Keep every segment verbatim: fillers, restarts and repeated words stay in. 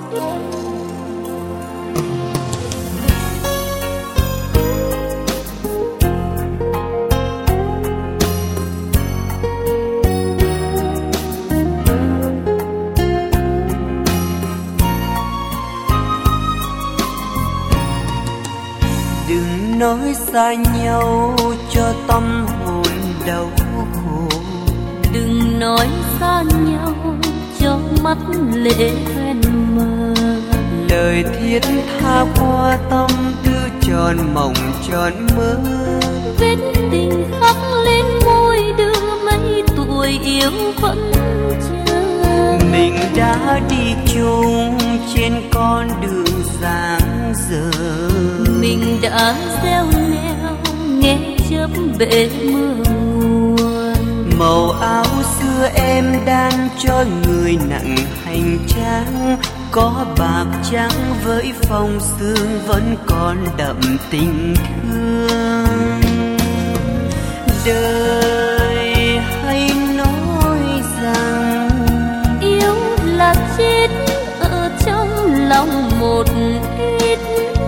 Đừng nói xa nhau cho tâm hồn đau khổ, đừng nói xa nhau cho mắt lệ hoen mờ. Lời thiết tha qua tâm tư tròn mộng tròn mơ. Vết tình khắc lên môi đưa mấy tuổi yêu vẫn chờ. Mình đã đi chung trên con đường dang dở, mình đã gieo neo nghe chớp bể mưa nguồn. Màu áo xưa em đan cho người nặng hành trang, có bạc trắng với phong sương vẫn còn đậm tình thương. Đời hay nói rằng yêu là chết ở trong lòng một ít,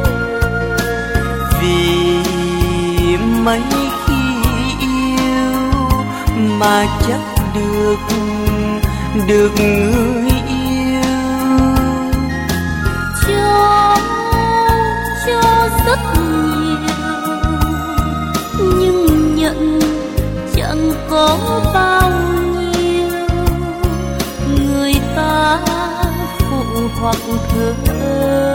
vì mấy khi yêu mà chắc được được người yêu. Cho cho rất nhiều nhưng nhận chẳng có bao nhiêu. Người ta phụ hoặc thờ ơ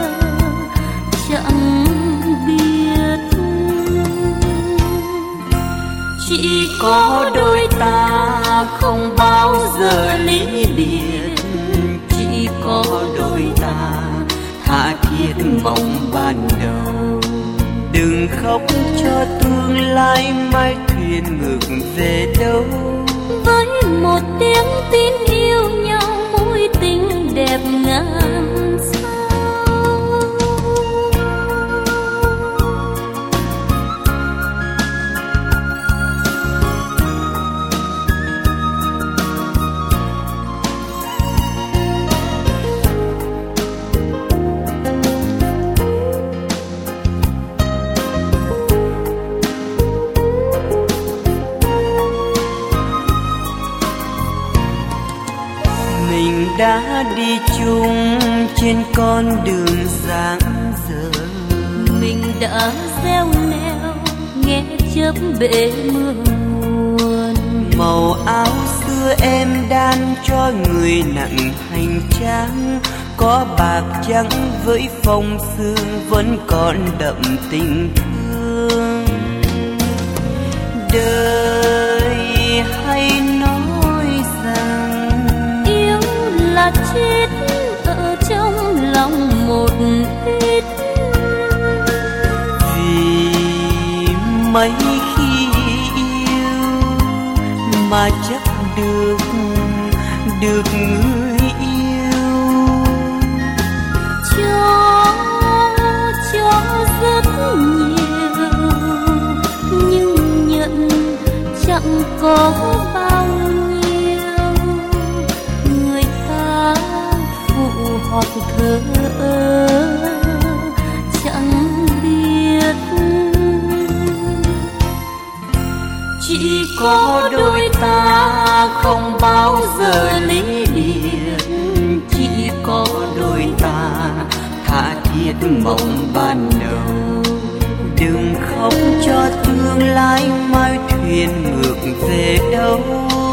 chẳng biết. Chỉ có đôi ta không bao giờ ly biệt, chỉ có đôi ta tha thiết mong ban đầu. Đừng khóc cho tương lai mai thuyền ngược về đâu. Với một tiếng tin yêu nhau mối tình đẹp ngàn sao. Mình đã đi chung trên con đường dang dở, mình đã gieo neo nghe chớp bể mưa nguồn. Màu áo xưa em đan cho người nặng hành trang, có bạc trắng với phong sương vẫn còn đậm tình thương. Đời hay nói rằng yêu là chết ở trong lòng một ít, vì mấy khi yêu mà chắc được được người yêu. cho cho rất nhiều nhưng nhận chẳng có bao nhiêu. Người ta phụ hoặc thờ ơ chẳng biết. Chỉ có đôi ta không bao giờ ly biệt, chỉ có đôi ta tha thiết mong ban đầu. Đừng khóc cho tương lai mai thuyền ngược về đâu.